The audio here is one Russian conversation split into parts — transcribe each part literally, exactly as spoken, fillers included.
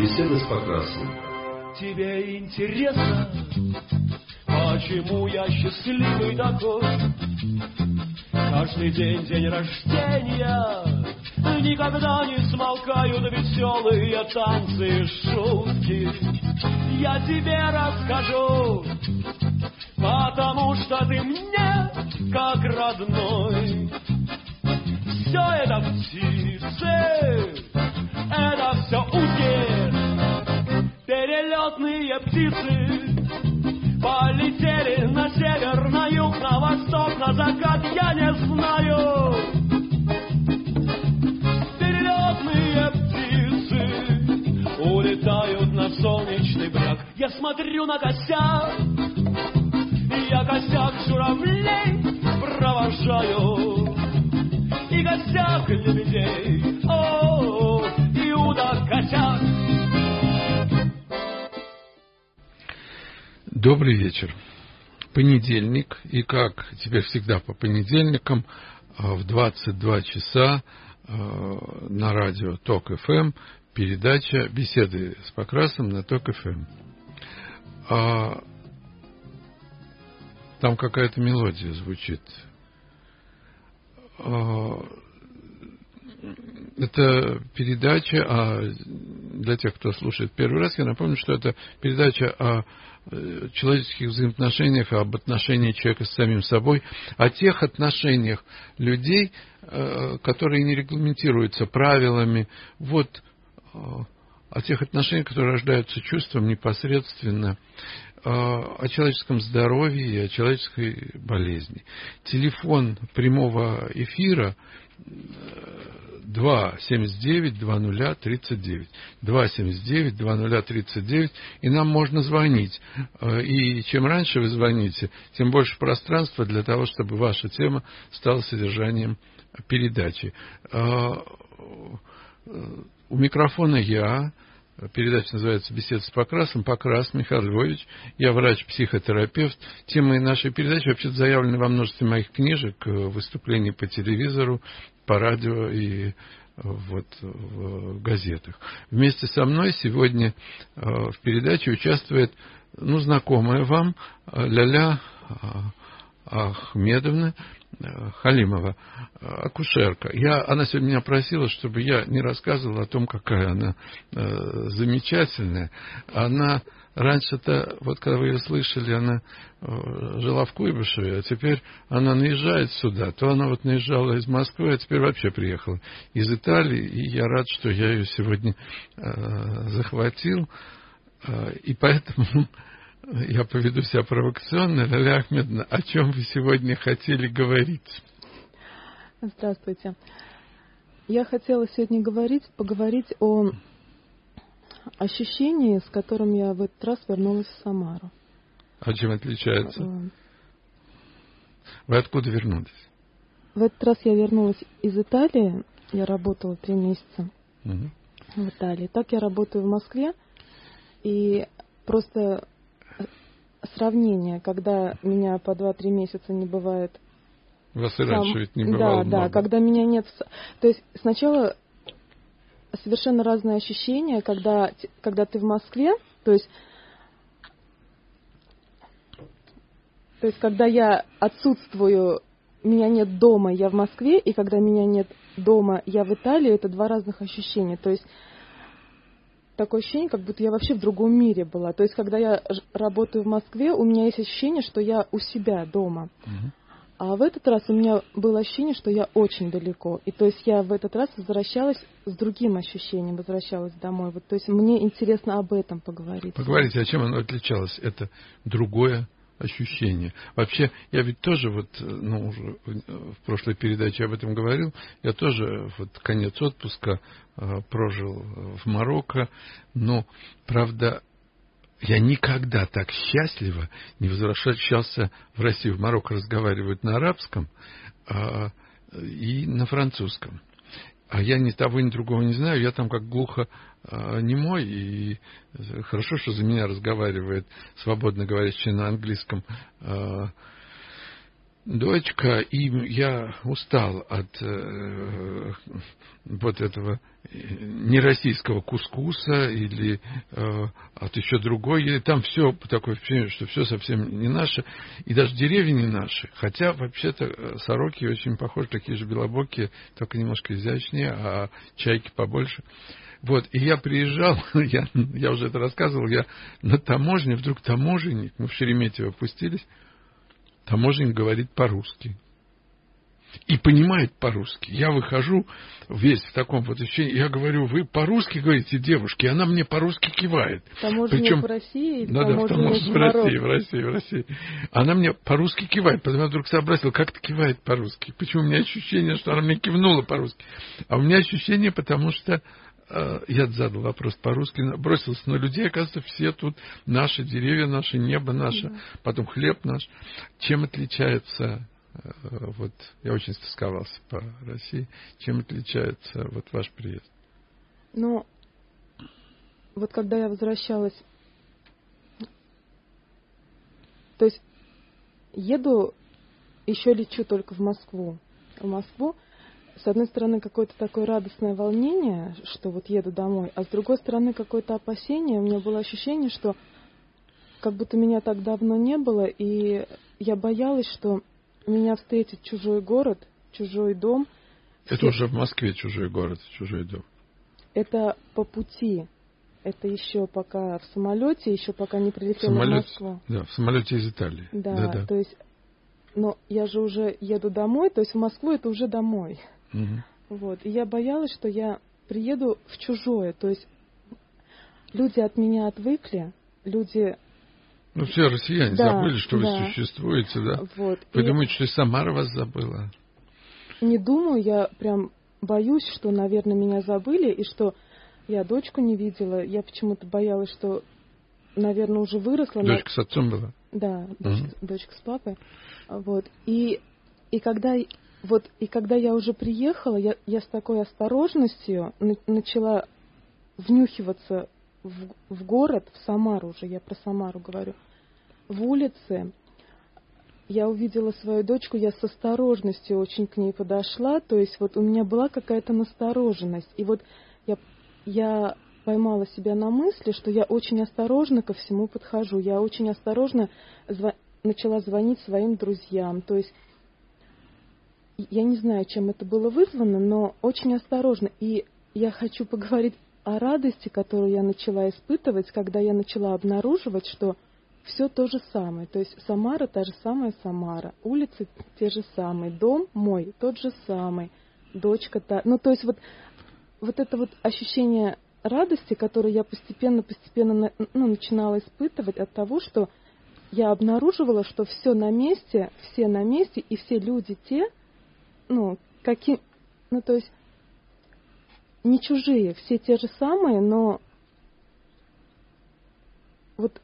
Беседы с Покрасовым. Тебе интересно, почему я счастливый такой? Каждый день день рождения, никогда не смолкают веселые танцы и шутки. Я тебе расскажу, потому что ты мне как родной. Все это птицы, это все утки, перелетные птицы. Полетели на север, на юг, на восток, на закат, я не знаю. Перелетные птицы улетают на солнечный бряг. Я смотрю на косяк, я косяк журавлей провожаю. И косяк лебедей, о, Иуда косяк. Добрый вечер. Понедельник, и как теперь всегда по понедельникам в двадцать два часа на радио ТОК-эф эм передача «Беседы с Покрасом» на ТОК-эф эм. Там какая-то мелодия звучит. Это передача, а для тех, кто слушает первый раз, я напомню, что это передача о человеческих взаимоотношениях, об отношениях человека с самим собой, о тех отношениях людей, которые не регламентируются правилами, вот, о тех отношениях, которые рождаются чувством непосредственно, о человеческом здоровье и о человеческой болезни. Телефон прямого эфира два семьдесят девять двадцать тридцать девять. два семьдесят девять двадцать тридцать девять. И нам можно звонить. И чем раньше вы звоните, тем больше пространства для того, чтобы ваша тема стала содержанием передачи. У микрофона я. Передача называется «Беседы с Покрасом». Покрас Михаил Львович. Я врач-психотерапевт. Темы нашей передачи вообще-то заявлены во множестве моих книжек, выступлений по телевизору, по радио и вот, в газетах. Вместе со мной сегодня в передаче участвует, ну, знакомая вам Ляля Ахмедовна Халимова, акушерка. Я, она сегодня меня просила, чтобы я не рассказывал о том, какая она э, замечательная. Она раньше-то, вот когда вы ее слышали, она э, жила в Куйбышеве, а теперь она наезжает сюда. То она вот наезжала из Москвы, а теперь вообще приехала из Италии. И я рад, что я ее сегодня э, захватил. Э, и поэтому... Я поведу себя провокационно. Ляля Ахмедовна, о чем вы сегодня хотели говорить? Здравствуйте. Я хотела сегодня говорить, поговорить о ощущении, с которым я в этот раз вернулась в Самару. А чем отличается? Вы откуда вернулись? В этот раз я вернулась из Италии. Я работала три месяца угу. в Италии. Так я работаю в Москве. И просто... сравнение, когда меня по два-три месяца не бывает. Вас и раньше ведь не бывало. Да, да, когда меня нет. То есть сначала совершенно разные ощущения, когда, когда ты в Москве, то есть, то есть когда я отсутствую, меня нет дома, я в Москве, и когда меня нет дома, я в Италии, это два разных ощущения. То есть такое ощущение, как будто я вообще в другом мире была. То есть, когда я работаю в Москве, у меня есть ощущение, что я у себя дома. Uh-huh. А в этот раз у меня было ощущение, что я очень далеко. И то есть я в этот раз возвращалась с другим ощущением, возвращалась домой. Вот, то есть мне интересно об этом поговорить. Поговорите, а чем оно отличалось? Это другое ощущение. Вообще, я ведь тоже вот, ну, уже в прошлой передаче об этом говорил, я тоже вот конец отпуска э, прожил в Марокко, но, правда, я никогда так счастливо не возвращался в Россию. В Марокко разговаривают на арабском э, и на французском. А я ни того, ни другого не знаю, я там как глухо э, немой, и хорошо, что за меня разговаривает свободно говорящий на английском э, дочка, и я устал от э, вот этого нероссийского кускуса или э, от еще другой. И там все такое впечатление, что все совсем не наше, и даже деревья не наши. Хотя вообще-то сороки очень похожи, такие же белобокие, только немножко изящнее, а чайки побольше. Вот, и я приезжал, я, я уже это рассказывал, я на таможне, вдруг таможенник, мы в Шереметьево опустились, таможенник говорит по-русски. И понимает по-русски. Я выхожу весь в таком вот ощущении, я говорю, вы по-русски говорите, девушки, и она мне по-русски кивает. Таможенник Причем, в России или да, да, таможенник в России, в России, в России. Она мне по-русски кивает, потом я вдруг сообразил, как это кивает по-русски. Почему у меня ощущение, что она мне кивнула по-русски. А у меня ощущение, потому что я задал вопрос по-русски, бросился на людей, оказывается, все тут наши деревья, наше небо наше, да. Потом хлеб наш. Чем отличается, вот я очень стосковался по России, чем отличается вот ваш приезд? Ну, вот когда я возвращалась, то есть еду, еще лечу только в Москву, в Москву, с одной стороны, какое-то такое радостное волнение, что вот еду домой, а с другой стороны, какое-то опасение. У меня было ощущение, что как будто меня так давно не было, и я боялась, что меня встретит чужой город, чужой дом. Это Все... уже в Москве чужой город, чужой дом. Это по пути. Это еще пока в самолете, еще пока не прилетела в, самолете, в Москву. Да, в самолете из Италии. Да, да, да. То есть, но я же уже еду домой, то есть в Москву это уже домой. Угу. Вот. И я боялась, что я приеду в чужое. То есть люди от меня отвыкли, люди... Ну, все россияне да, забыли, что да. вы существуете, да? Вот. Вы и думаете, что и Самара вас забыла? Не думаю, я прям боюсь, что, наверное, меня забыли, и что я дочку не видела. Я почему-то боялась, что, наверное, уже выросла. Дочка с отцом была? Да, угу. дочка, дочка с папой. Вот. И, и когда... Вот, и когда я уже приехала, я, я с такой осторожностью на, начала внюхиваться в, в город, в Самару уже, я про Самару говорю, в улице. Я увидела свою дочку, я с осторожностью очень к ней подошла, то есть вот у меня была какая-то настороженность. И вот я, я поймала себя на мысли, что я очень осторожно ко всему подхожу, я очень осторожно зв... начала звонить своим друзьям, то есть я не знаю, чем это было вызвано, но очень осторожно. И я хочу поговорить о радости, которую я начала испытывать, когда я начала обнаруживать, что все то же самое. То есть Самара та же самая Самара, улицы те же самые, дом мой тот же самый, дочка та. Ну, то есть вот, вот это вот ощущение радости, которое я постепенно-постепенно ну, начинала испытывать от того, что я обнаруживала, что все на месте, все на месте, и все люди те, ну, какие, ну, то есть, не чужие, все те же самые, но вот...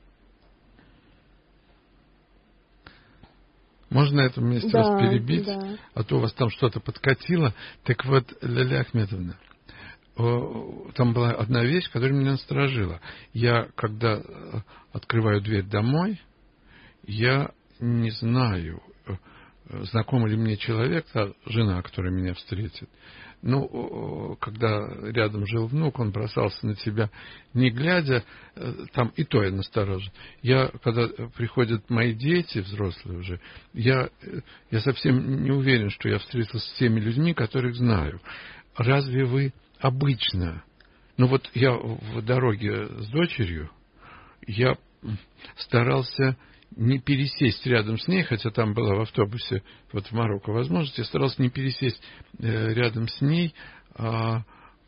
Можно на этом месте да, вас перебить, да. А то у вас там что-то подкатило. Так вот, Ляля Ахметовна, там была одна вещь, которая меня насторожила. Я, когда открываю дверь домой, я не знаю... знакомый ли мне человек, та жена, которая меня встретит. Ну, когда рядом жил внук, он бросался на тебя, не глядя, там и то я насторожен. Я, когда приходят мои дети, взрослые уже, я, я совсем не уверен, что я встретился с теми людьми, которых знаю. Разве вы обычно... Ну, вот я в дороге с дочерью, я старался... не пересесть рядом с ней, хотя там была в автобусе, вот в Марокко возможность, я старался не пересесть э, рядом с ней, а,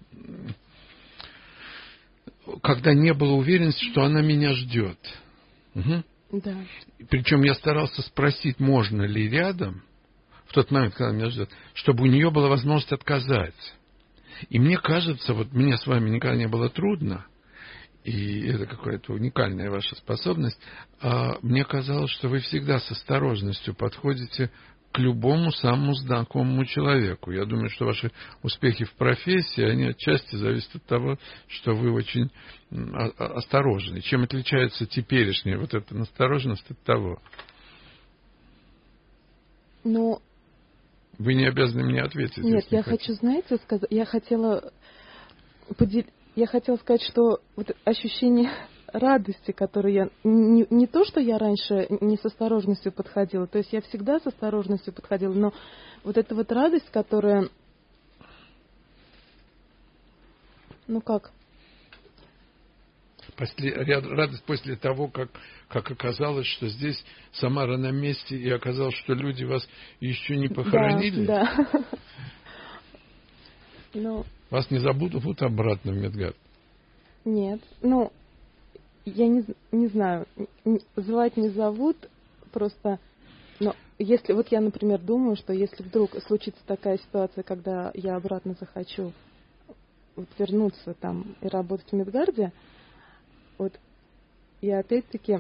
когда не было уверенности, что она меня ждет. Угу. Да. Причем я старался спросить, можно ли рядом, в тот момент, когда она меня ждет, чтобы у нее была возможность отказать. И мне кажется, вот мне с вами никогда не было трудно, и это какая-то уникальная ваша способность, а мне казалось, что вы всегда с осторожностью подходите к любому самому знакомому человеку. Я думаю, что ваши успехи в профессии, они отчасти зависят от того, что вы очень осторожны. Чем отличается теперешняя вот эта настороженность от того? Ну, вы не обязаны мне ответить. Нет, я не хочу, знаете, сказать, я хотела подел... я хотела сказать, что вот ощущение радости, которое я не, не то, что я раньше не с осторожностью подходила, то есть я всегда с осторожностью подходила, но вот эта вот радость, которая, ну как? После, радость после того, как, как оказалось, что здесь Самара на месте, и оказалось, что люди вас еще не похоронили? Да, да. Ну, вас не забудут обратно в Медгард? Нет. Ну, я не, не знаю. Звать не зовут, просто... Но если... Вот я, например, думаю, что если вдруг случится такая ситуация, когда я обратно захочу вот вернуться там и работать в Медгарде, вот я опять-таки...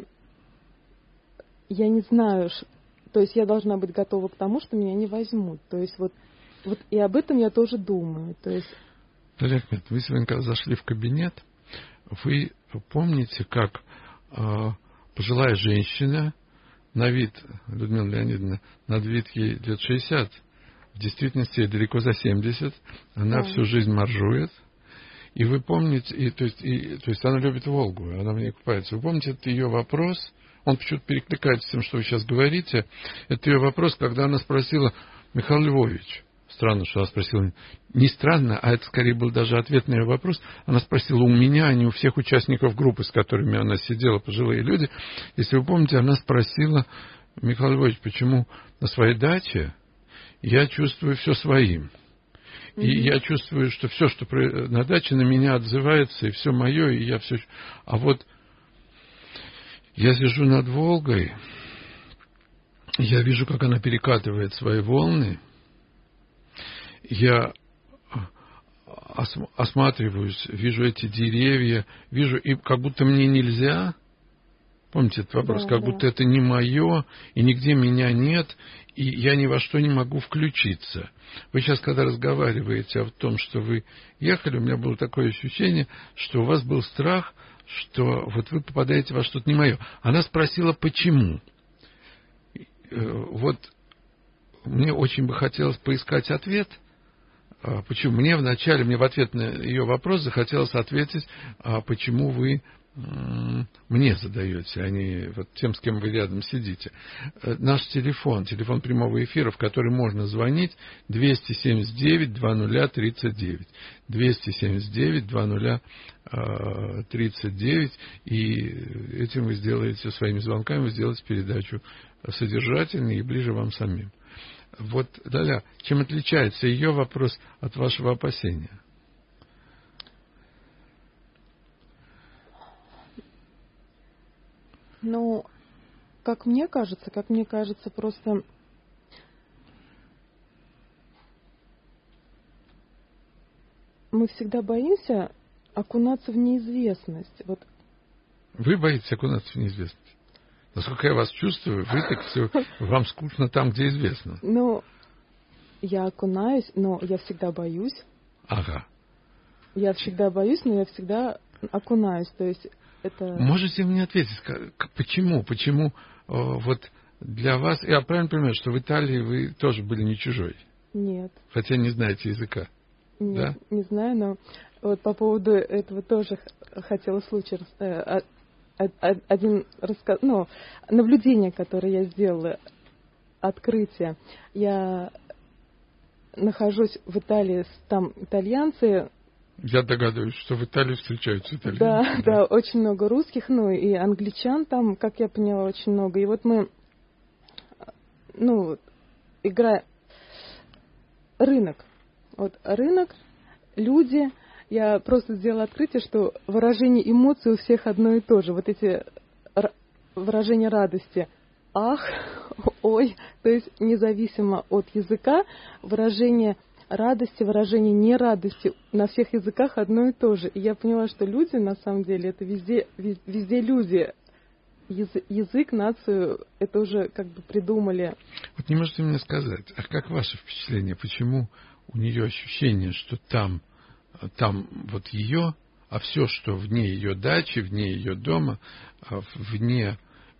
Я не знаю... То есть я должна быть готова к тому, что меня не возьмут. То есть вот, вот и об этом я тоже думаю. То есть... Дарья Ахмедовна, вы сегодня, когда зашли в кабинет, вы помните, как э, пожилая женщина, на вид, Людмила Леонидовна, на вид ей лет шестьдесят, в действительности ей далеко за семьдесят, она да. всю жизнь моржует, и вы помните, и, то, есть, и, то есть она любит Волгу, она в ней купается. Вы помните, это ее вопрос, он почему-то перекликается с тем, что вы сейчас говорите, это ее вопрос, когда она спросила: Михаил Львович, странно, что она спросила, не странно, а это скорее был даже ответ на ее вопрос. Она спросила у меня, а не у всех участников группы, с которыми она сидела, пожилые люди. Если вы помните, она спросила: Михаил Львович, почему на своей даче я чувствую все своим? И mm-hmm. я чувствую, что все, что на даче, на меня отзывается, и все мое, и я все... А вот я сижу над Волгой, я вижу, как она перекатывает свои волны, я осматриваюсь, вижу эти деревья, вижу, и как будто мне нельзя, помните этот вопрос, да, как да. будто это не мое, и нигде меня нет, и я ни во что не могу включиться. Вы сейчас, когда разговариваете о том, что вы ехали, у меня было такое ощущение, что у вас был страх, что вот вы попадаете во что-то не мое. Она спросила, почему. Вот мне очень бы хотелось поискать ответ. Почему? Мне вначале, мне в ответ на ее вопрос захотелось ответить, а почему вы мне задаете, а не вот тем, с кем вы рядом сидите. Наш телефон, телефон прямого эфира, в который можно звонить, двести семьдесят девять двадцать тридцать девять. двести семьдесят девять двадцать тридцать девять. И этим вы сделаете, своими звонками, вы сделаете передачу содержательной и ближе вам самим. Вот, Даля, чем отличается ее вопрос от вашего опасения? Ну, как мне кажется, как мне кажется, просто мы всегда боимся окунаться в неизвестность. Вот. Вы боитесь окунаться в неизвестность? Насколько я вас чувствую, вы так все, вам скучно там, где известно. Ну, я окунаюсь, но я всегда боюсь. Ага. Я всегда боюсь, но я всегда окунаюсь. То есть это... Можете мне ответить, почему? Почему э, вот для вас... Я правильно понимаю, что в Италии вы тоже были не чужой? Нет. Хотя не знаете языка? Нет, да? Не знаю, но вот по поводу этого тоже хотела случай... Э, один рассказ, ну, наблюдение, которое я сделала, открытие. Я нахожусь в Италии, там итальянцы. Я догадываюсь, что в Италии встречаются итальянцы. Да, да, да, очень много русских, ну и англичан там, как я поняла, очень много. И вот мы, ну, игра, рынок, вот рынок, люди. Я просто сделала открытие, что выражение эмоций у всех одно и то же. Вот эти р- выражения радости. Ах, ой. То есть независимо от языка, выражение радости, выражение нерадости на всех языках одно и то же. И я поняла, что люди, на самом деле, это везде, везде люди. Язык, язык, нацию, это уже как бы придумали. Вот не можете мне сказать, а как ваше впечатление, почему у нее ощущение, что там Там вот ее, а все, что вне ее дачи, вне ее дома, вне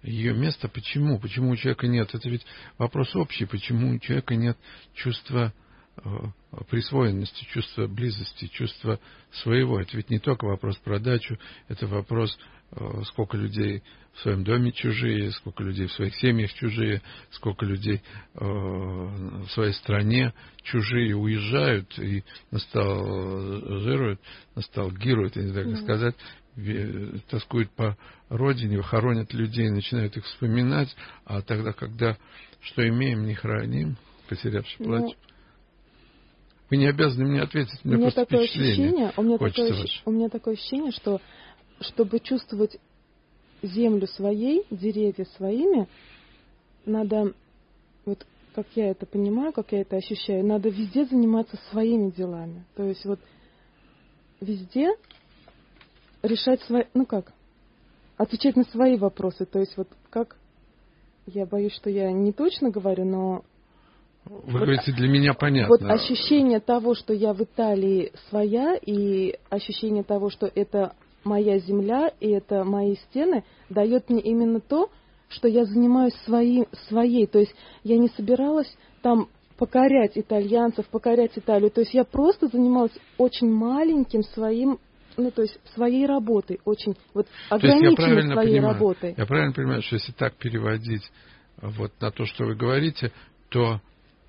ее место. Почему? Почему у человека нет? Это ведь вопрос общий. Почему у человека нет чувства присвоенности, чувства близости, чувства своего? Это ведь не только вопрос про дачу, это вопрос, сколько людей в своем доме чужие, сколько людей в своих семьях чужие, сколько людей в своей стране чужие уезжают и ностальгируют, ностальгируют, я не знаю, как mm. сказать, тоскуют по родине, хоронят людей, начинают их вспоминать, а тогда, когда что имеем, не храним, потерявши плачем. Ну, вы не обязаны мне ответить, у меня, у меня просто такое ощущение, у меня такое, у меня такое ощущение, что чтобы чувствовать землю своей, деревья своими, надо, вот как я это понимаю, как я это ощущаю, надо везде заниматься своими делами. То есть вот везде решать свои, ну как, отвечать на свои вопросы. То есть вот как, я боюсь, что я не точно говорю, но... Вы вот, говорите, для меня понятно. Вот ощущение того, что я в Италии своя, и ощущение того, что это моя земля, и это мои стены, дает мне именно то, что я занимаюсь свои, своей. То есть я не собиралась там покорять итальянцев, покорять Италию. То есть я просто занималась очень маленьким своим, ну то есть своей работой, очень вот ограниченной своей понимаю, работой. Я правильно понимаю, что если так переводить вот на то, что вы говорите, то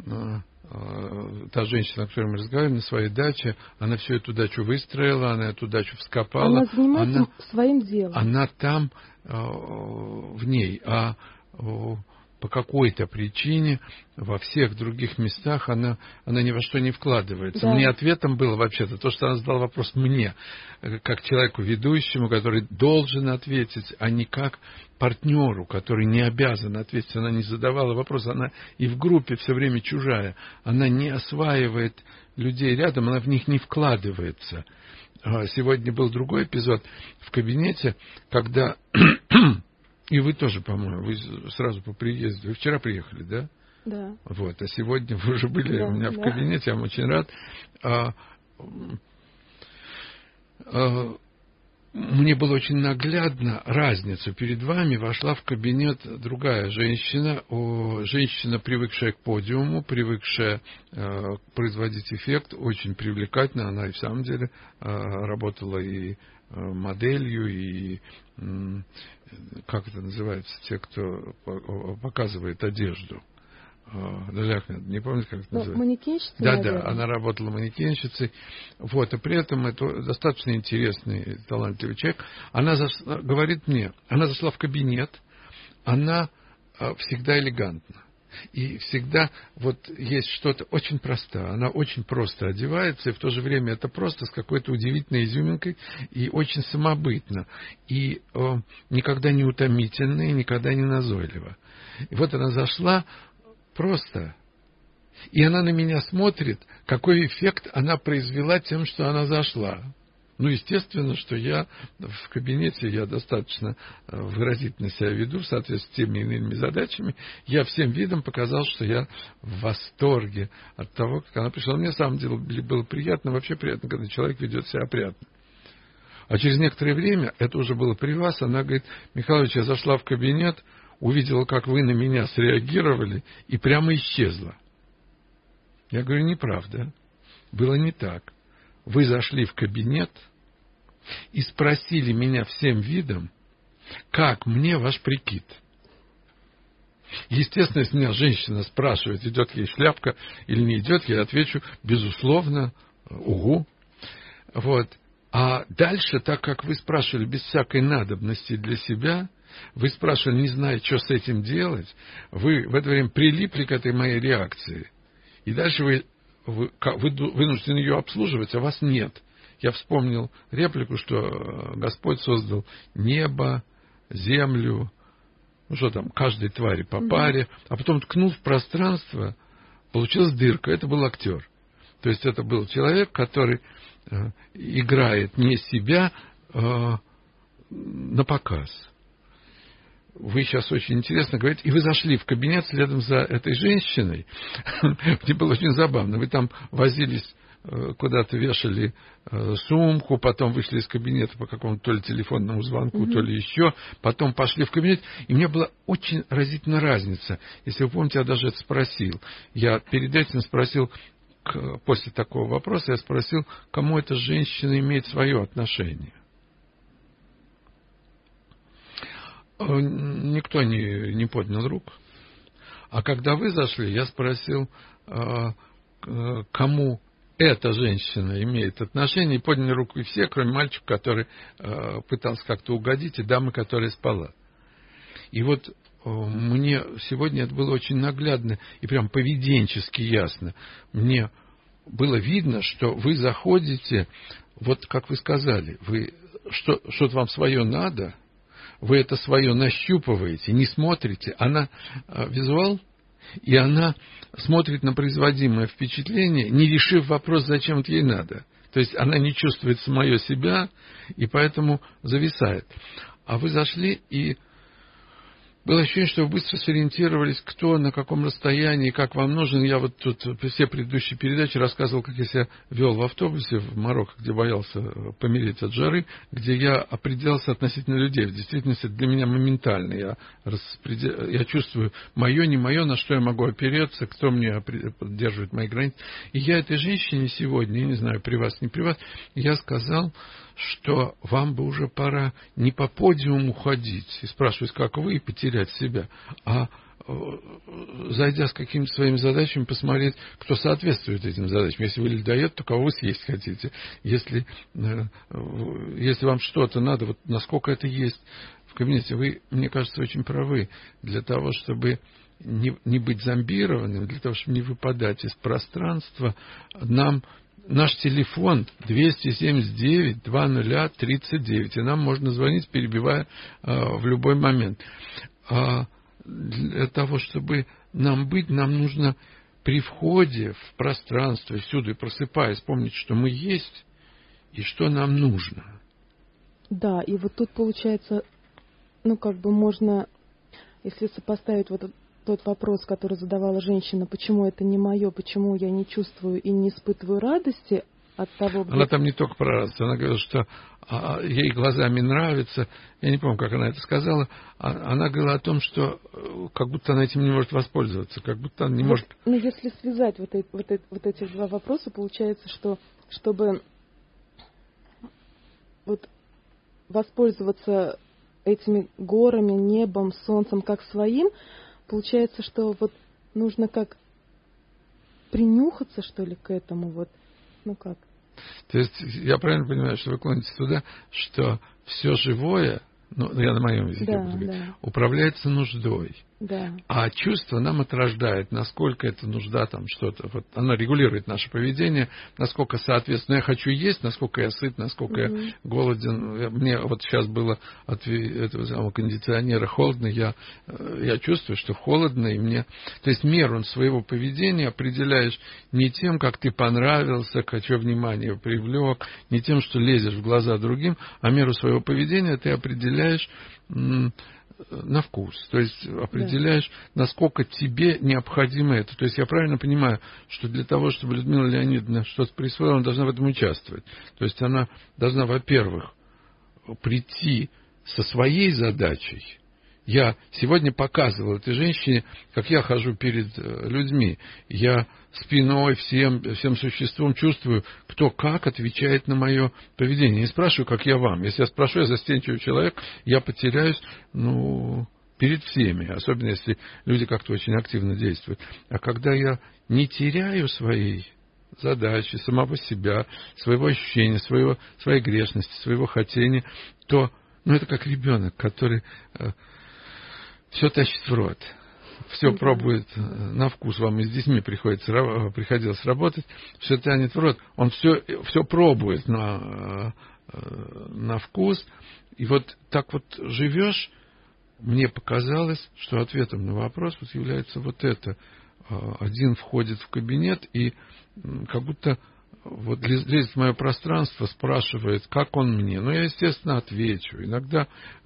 та женщина, о которой мы разговаривали, на своей даче, она всю эту дачу выстроила, она эту дачу вскопала. Она занимается она, своим делом. Она там в ней, а по какой-то причине во всех других местах она, она ни во что не вкладывается. Да. Мне ответом было вообще-то то, что она задала вопрос мне, как человеку ведущему, который должен ответить, а не как партнеру, который не обязан ответить. Она не задавала вопрос, она и в группе все время чужая. Она не осваивает людей рядом, она в них не вкладывается. Сегодня был другой эпизод в кабинете, когда... И вы тоже, по-моему, вы сразу по приезду. Вы вчера приехали, да? Да. Вот, а сегодня вы уже были да, у меня да. в кабинете, я вам очень рад. А, а, мне было очень наглядно разница. Перед вами вошла в кабинет другая женщина, о, женщина, привыкшая к подиуму, привыкшая а, производить эффект, очень привлекательна. Она и в самом деле а, работала и моделью, и как это называется, те, кто показывает одежду. Не помните, как это ну, называется? Манекенщица? Да, наверное. да, она работала манекенщицей. Вот, и при этом это достаточно интересный, талантливый человек. Она зашла, говорит мне, она зашла в кабинет, она всегда элегантна. И всегда вот есть что-то очень простое. Она очень просто одевается, и в то же время это просто с какой-то удивительной изюминкой и очень самобытно. И э, никогда не утомительно, и никогда не назойливо. И вот она зашла просто. И она на меня смотрит, какой эффект она произвела тем, что она зашла. Ну, естественно, что я в кабинете, я достаточно выразительно себя веду в соответствии с теми и иными задачами. Я всем видом показал, что я в восторге от того, как она пришла. Мне, на самом деле, было приятно, вообще приятно, когда человек ведет себя опрятно. А через некоторое время, это уже было при вас, она говорит: Михайлович, я зашла в кабинет, увидела, как вы на меня среагировали, и прямо исчезла. Я говорю: неправда. Было не так. Вы зашли в кабинет и спросили меня всем видом, как мне ваш прикид. Естественно, если меня женщина спрашивает, идет ей шляпка или не идет, я отвечу: безусловно, угу. Вот. А дальше, так как вы спрашивали без всякой надобности для себя, вы спрашивали, не зная, что с этим делать, вы в это время прилипли к этой моей реакции. И дальше вы Вы, вы вынуждены ее обслуживать, а вас нет. Я вспомнил реплику, что Господь создал небо, землю, ну что там, каждой твари по паре, а потом ткнул в пространство, получилась дырка. Это был актер. То есть это был человек, который э, играет не себя э, на показ. Вы сейчас очень интересно говорите, и вы зашли в кабинет следом за этой женщиной. Мне было очень забавно. Вы там возились, куда-то вешали сумку, потом вышли из кабинета по какому-то то ли телефонному звонку, mm-hmm. то ли еще, потом пошли в кабинет, и мне была очень разительная разница. Если вы помните, я даже это спросил. Я перед этим спросил, после такого вопроса, я спросил, кому эта женщина имеет свое отношение. Никто не, не поднял рук. А когда вы зашли, я спросил, кому эта женщина имеет отношение, и подняли руку и все, кроме мальчика, который пытался как-то угодить, и дамы, которая спала. И вот мне сегодня это было очень наглядно и прям поведенчески ясно. Мне было видно, что вы заходите, вот как вы сказали, вы, что, что-то вам свое надо, вы это свое нащупываете, не смотрите. Она э, визуал, и она смотрит на производимое впечатление, не решив вопрос, зачем это ей надо. То есть она не чувствует самое себя, и поэтому зависает. А вы зашли, и было ощущение, что вы быстро сориентировались, кто, на каком расстоянии, как вам нужен. Я вот тут все предыдущие передачи рассказывал, как я себя вел в автобусе в Марокко, где боялся помереть от жары, где я определялся относительно людей. В действительности это для меня моментально. Я, распредел... я чувствую мое, не мое, на что я могу опереться, кто мне поддерживает мои границы. И я этой женщине сегодня, я не знаю, при вас, не при вас, я сказал, что вам бы уже пора не по подиуму ходить и спрашивать, как вы, и потерять себя, а зайдя с какими-то своими задачами, посмотреть, кто соответствует этим задачам. Если вы людоед, то кого вы съесть хотите. Если, если вам что-то надо, вот насколько это есть в кабинете, вы, мне кажется, очень правы. Для того, чтобы не, не быть зомбированным, для того, чтобы не выпадать из пространства, нам... Наш телефон двести семьдесят девять двадцать тридцать девять, и нам можно звонить, перебивая э, в любой момент. А для того, чтобы нам быть, нам нужно при входе в пространство, всюду и просыпаясь, помнить, что мы есть и что нам нужно. Да, и вот тут получается, ну как бы можно, если сопоставить вот тот вопрос, который задавала женщина, почему это не мое, почему я не чувствую и не испытываю радости от того... Где... Она там не только про радость, она говорила, что а, ей глазами нравится, я не помню, как она это сказала, а, она говорила о том, что как будто она этим не может воспользоваться, как будто она не вот, может... Ну, если связать вот, эти, вот, эти, вот эти два вопроса, получается, что чтобы вот воспользоваться этими горами, небом, солнцем как своим, получается, что вот нужно как принюхаться, что ли, к этому, вот, ну как? То есть, я правильно понимаю, что вы клонитесь туда, что все живое, ну, я на моем языке да, буду говорить, да. управляется нуждой. Да. А чувство нам отражает, насколько эта нужда там что-то, вот она регулирует наше поведение, насколько соответственно я хочу есть, насколько я сыт, насколько угу. я голоден. Мне вот сейчас было от этого самого кондиционера холодно, я, я чувствую, что холодно, и мне... То есть меру своего поведения определяешь не тем, как ты понравился, как что внимание привлек, не тем, что лезешь в глаза другим, а меру своего поведения ты определяешь... на вкус, то есть определяешь, да. насколько тебе необходимо это. То есть я правильно понимаю, что для того, чтобы Людмила Леонидовна что-то присвоила, она должна в этом участвовать. То есть она должна, во-первых, прийти со своей задачей. Я сегодня показывал этой женщине, как я хожу перед людьми. Я спиной всем, всем существом чувствую, кто как отвечает на мое поведение. Не спрашиваю, как я вам. Если я спрошу, я застенчивый человек, я потеряюсь, ну, перед всеми. Особенно, если люди как-то очень активно действуют. А когда я не теряю своей задачи, самого себя, своего ощущения, своего, своей грешности, своего хотения, то, ну, это как ребенок, который... все тащит в рот, все mm-hmm. пробует на вкус. Вам и с детьми приходится, приходилось работать, все тянет в рот, он все, все пробует на, на вкус. И вот так вот живешь, мне показалось, что ответом на вопрос вот является вот это. Один входит в кабинет и как будто вот лезет в мое пространство, спрашивает, как он мне. Ну, я, естественно, отвечу. Иногда...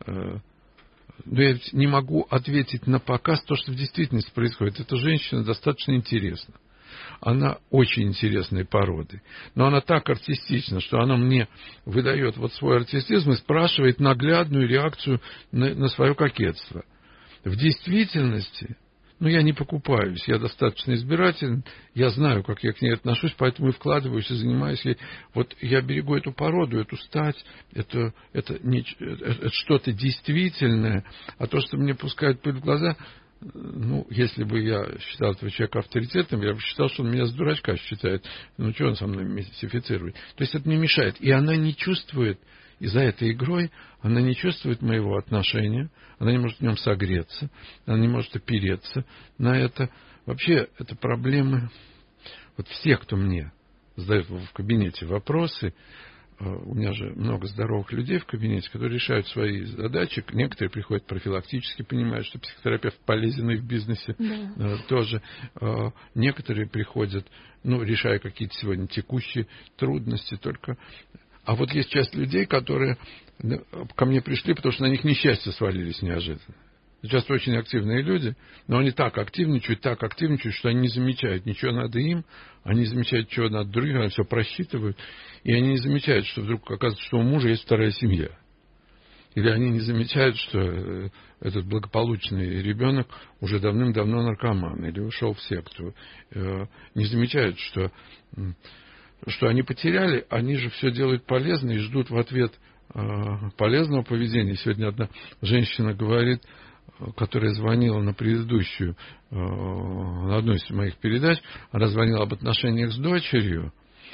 Но я не могу ответить на показ то, что в действительности происходит. Эта женщина достаточно интересна. она очень интересной породы. Но она так артистична, что она мне выдает вот свой артистизм и спрашивает наглядную реакцию на, на свое кокетство. В действительности, ну, я не покупаюсь, я достаточно избирателен, я знаю, как я к ней отношусь, поэтому и вкладываюсь, и занимаюсь ей. Вот я берегу эту породу, эту стать, это, это, не, это, это что-то действительное, а то, что мне пускают пыль в глаза, ну, если бы я считал этого человека авторитетом, я бы считал, что он меня с дурачка считает. Ну, что он со мной мистифицирует? То есть это мне мешает. И она не чувствует, и за этой игрой она не чувствует моего отношения, она не может в нем согреться, она не может опереться на это. Вообще, это проблемы вот всех, кто мне задает в кабинете вопросы. У меня же много здоровых людей в кабинете, которые решают свои задачи. Некоторые приходят профилактически, понимают, что психотерапевт полезен и в бизнесе да. тоже. Некоторые приходят, ну, решая какие-то сегодня текущие трудности только. А вот есть часть людей, которые ко мне пришли, потому что на них несчастья свалились неожиданно. Часто очень активные люди, но они так активничают, так активничают, что они не замечают, ничего надо им, они не замечают, чего надо другим, они все просчитывают, и они не замечают, что вдруг оказывается, что у мужа есть вторая семья. Или они не замечают, что этот благополучный ребенок уже давным-давно наркоман, или ушел в секту. Не замечают, что, что они потеряли, они же все делают полезно и ждут в ответ полезного поведения. Сегодня одна женщина говорит, которая звонила на предыдущую, на одну из моих передач, она звонила об отношениях с дочерью.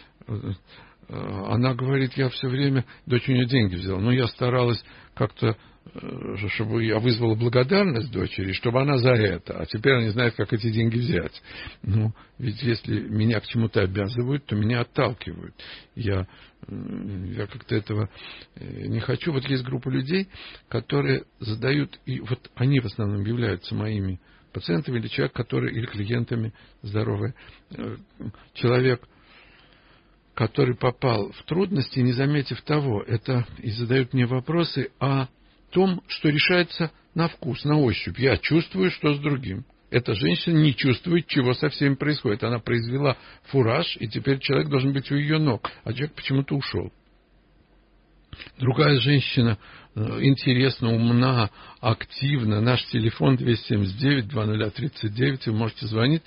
Она говорит, я все время, дочь у нее деньги взяла, но я старалась как-то, чтобы я вызвала благодарность дочери, чтобы она за это, а теперь она не знает, как эти деньги взять. Ну, ведь если меня к чему-то обязывают, то меня отталкивают. Я, я как-то этого не хочу. Вот есть группа людей, которые задают, и вот они в основном являются моими пациентами или человек, который, или клиентами здоровый человек, который попал в трудности, не заметив того, это и задают мне вопросы о том, что решается на вкус, на ощупь. Я чувствую, что с другим. Эта женщина не чувствует, чего со всеми происходит. Она произвела фураж, и теперь человек должен быть у ее ног, а человек почему-то ушел. Другая женщина интересна, умна, активна. Наш телефон двести семьдесят девять двадцать тридцать девять, вы можете звонить.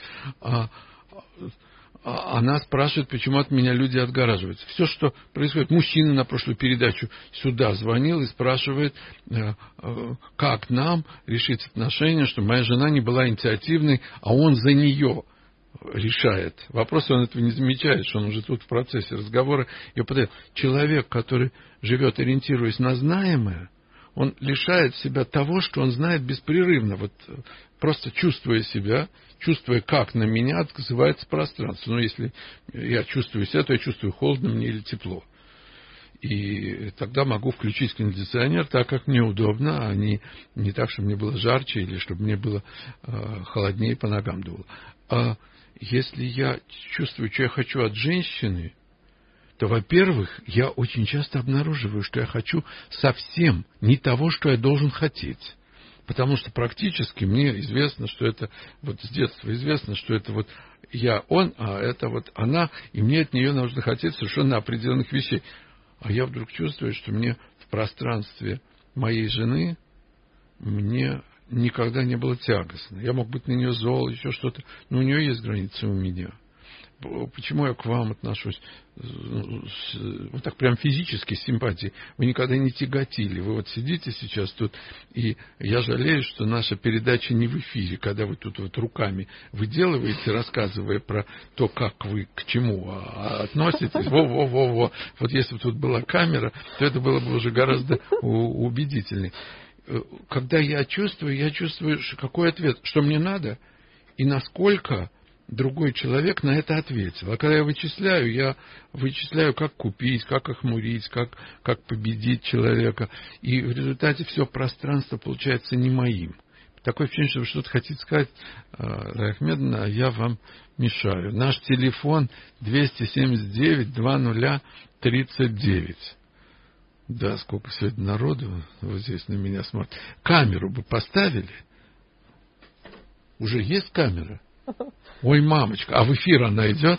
Она спрашивает, почему от меня люди отгораживаются. Все, что происходит. Мужчина на прошлую передачу сюда звонил и спрашивает, как нам решить отношения, что моя жена не была инициативной, а он за нее решает. Вопрос, он этого не замечает, что он уже тут в процессе разговора ее подает. Человек, который живет, ориентируясь на знаемое, он лишает себя того, что он знает беспрерывно. Вот просто чувствуя себя, чувствуя, как на меня отзывается пространство. Но если я чувствую себя, то я чувствую, холодно мне или тепло. И тогда могу включить кондиционер так, как мне удобно, а не, не так, чтобы мне было жарче или чтобы мне было э, холоднее по ногам дуло. А если я чувствую, что я хочу от женщины, то, во-первых, я очень часто обнаруживаю, что я хочу совсем не того, что я должен хотеть. Потому что практически мне известно, что это, вот с детства известно, что это вот я он, а это вот она, и мне от нее нужно хотеть совершенно определенных вещей. А я вдруг чувствую, что мне в пространстве моей жены мне никогда не было тягостно. Я мог быть на нее зол, еще что-то, но у нее есть границы у меня. Почему я к вам отношусь с, вот так прям физически, с симпатией? Вы никогда не тяготили. Вы вот сидите сейчас тут, и я жалею, что наша передача не в эфире, когда вы тут вот руками выделываете, рассказывая про то, как вы к чему относитесь. Во-во-во-во. Вот если бы тут была камера, то это было бы уже гораздо убедительнее. Когда я чувствую, я чувствую, какой ответ, что мне надо, и насколько другой человек на это ответил. А когда я вычисляю, я вычисляю, как купить, как охмурить, как, как победить человека. И в результате все пространство получается не моим. Такое впечатление, что вы что-то хотите сказать, Рая Ахмедовна, а я вам мешаю. Наш телефон двести семьдесят девять двадцать тридцать девять. Да, сколько сегодня народу вот здесь на меня смотрит. Камеру бы поставили. Уже есть камера. Ой, мамочка, а в эфир она идет?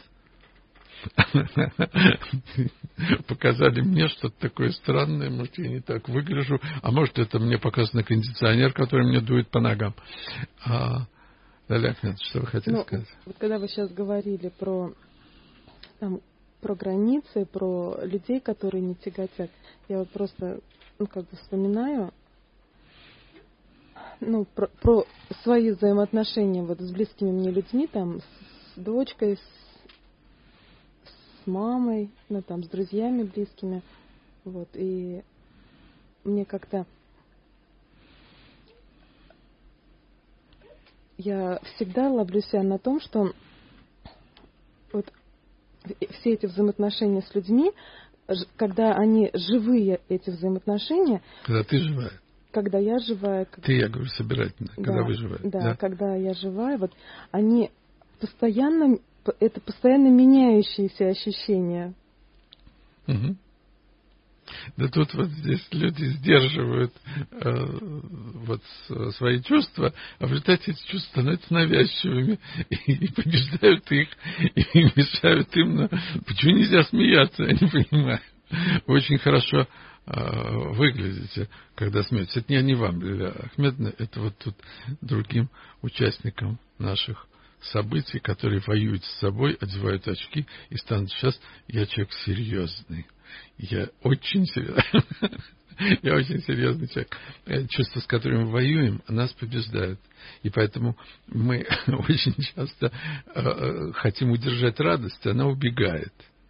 Показали мне что-то такое странное, может, я не так выгляжу, а может, это мне показано кондиционер, который мне дует по ногам. А, Даля Ахмедовна, что вы хотели ну, сказать? Вот когда вы сейчас говорили про, там, про границы, про людей, которые не тяготят, я вот просто, ну, как бы вспоминаю, ну, про, про свои взаимоотношения вот с близкими мне людьми, там, с дочкой, с с мамой, ну там с друзьями близкими, вот, и мне как-то я всегда ловлю себя на том, что вот все эти взаимоотношения с людьми, когда они живые, эти взаимоотношения, когда ты живая, когда я живая, как... ты, я говорю, собирательно, да, когда вы живая, да, да, когда я живая, вот они постоянно, это постоянно меняющиеся ощущения. Угу. Да тут вот здесь люди сдерживают э, вот свои чувства, а в результате эти чувства становятся навязчивыми и, и побеждают их, и мешают им. На... Почему нельзя смеяться, я не понимаю. Вы очень хорошо э, выглядите, когда смеетесь. Это не, не вам, Даля Ахмедовна, это вот тут другим участникам наших событий, которые воюют с собой, одевают очки и станут сейчас, я человек серьезный. Я очень серьезный. Я очень серьезный человек. Чувства, с которыми мы воюем, нас побеждают. И поэтому мы очень часто э, хотим удержать радость, она убегает.